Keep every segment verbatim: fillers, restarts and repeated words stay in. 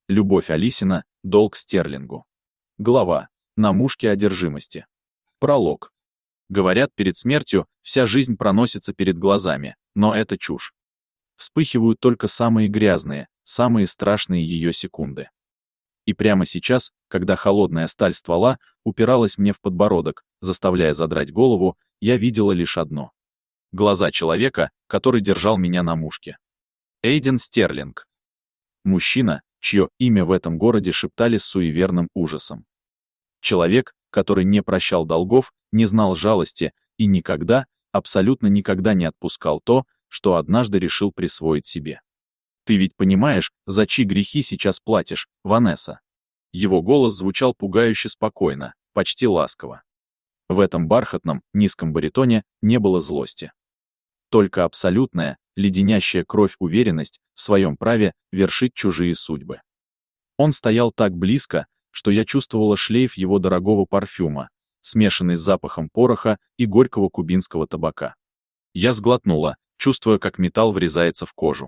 Любовь Алисина, долг Стерлингу. Глава. На мушке одержимости. Пролог. Говорят, перед смертью вся жизнь проносится перед глазами, но это чушь. Вспыхивают только самые грязные, самые страшные ее секунды. И прямо сейчас, когда холодная сталь ствола упиралась мне в подбородок, заставляя задрать голову, я видела лишь одно. Глаза человека, который держал меня на мушке. Эйден Стерлинг. Мужчина, чье имя в этом городе шептали с суеверным ужасом. Человек, который не прощал долгов, не знал жалости и никогда, абсолютно никогда не отпускал то, что однажды решил присвоить себе. «Ты ведь понимаешь, за чьи грехи сейчас платишь, Ванесса?» Его голос звучал пугающе спокойно, почти ласково. В этом бархатном, низком баритоне не было злости. Только абсолютная, леденящая кровь уверенность в своем праве вершить чужие судьбы. Он стоял так близко, что я чувствовала шлейф его дорогого парфюма, смешанный с запахом пороха и горького кубинского табака. Я сглотнула, чувствуя, как металл врезается в кожу.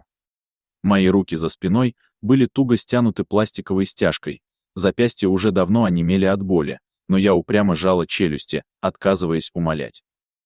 Мои руки за спиной были туго стянуты пластиковой стяжкой, запястья уже давно онемели от боли, но я упрямо жала челюсти, отказываясь умолять.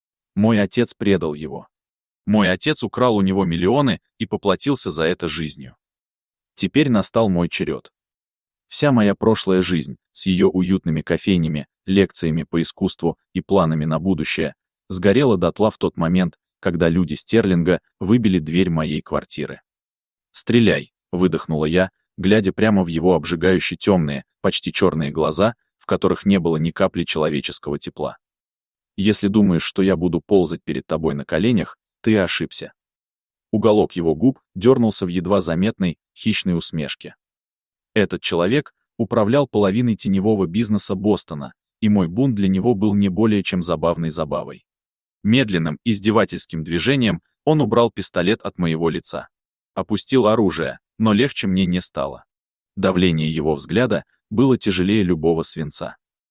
Мой отец предал его. Мой отец украл у него миллионы и поплатился за это жизнью. Теперь настал мой черед. Вся моя прошлая жизнь, с ее уютными кофейнями, лекциями по искусству и планами на будущее, сгорела дотла в тот момент, когда люди Стерлинга выбили дверь моей квартиры. «Стреляй!» — выдохнула я, глядя прямо в его обжигающе темные, почти черные глаза, в которых не было ни капли человеческого тепла. «Если думаешь, что я буду ползать перед тобой на коленях, ты ошибся». Уголок его губ дернулся в едва заметной, хищной усмешке. Этот человек управлял половиной теневого бизнеса Бостона, и мой бунт для него был не более чем забавной забавой. Медленным, издевательским движением он убрал пистолет от моего лица. Опустил оружие, но легче мне не стало. Давление его взгляда было тяжелее любого свинца.